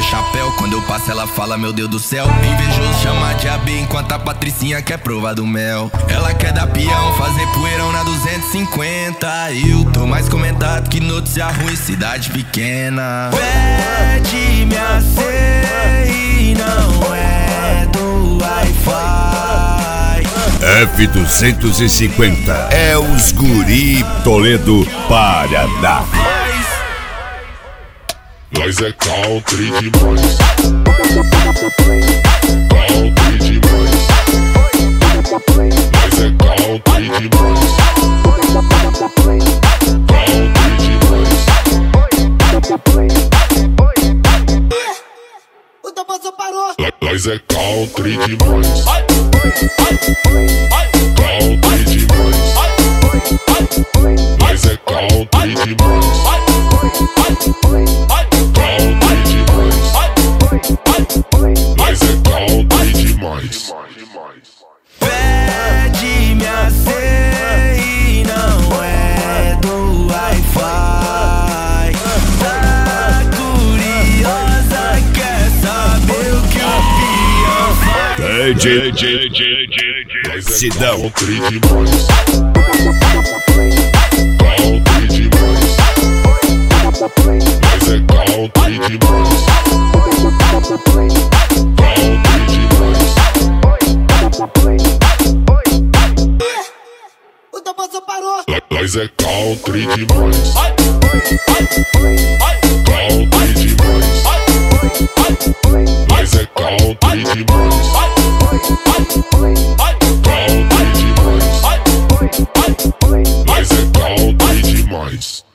chapéu. Quando eu passo ela fala, meu Deus do céu. Invejoso chama de AB, enquanto a Patricinha quer provar do mel. Ela quer dar peão, fazer poeirão na 250. Eu tô mais comentado que notícia ruim, cidade pequena. Pede minha senha e não é do Wi-Fi. F250 é os guri Toledo, Paraná. Nós é country demais. Country demais. Nós é country demais. Country demais. O Tabosa parou. Nós é country demais. Country demais. Nós é country demais. Mas é country demais. Pede minha senha e não é do Wi-Fi. Tá curiosa, quer saber o que o peão faz? Sidão. Country demais. Country demais. Mas é country demais. Country demais. O Tabosa parou. Nós é country demais. Country demais. Nós é country demais. Country demais. Nós é country demais.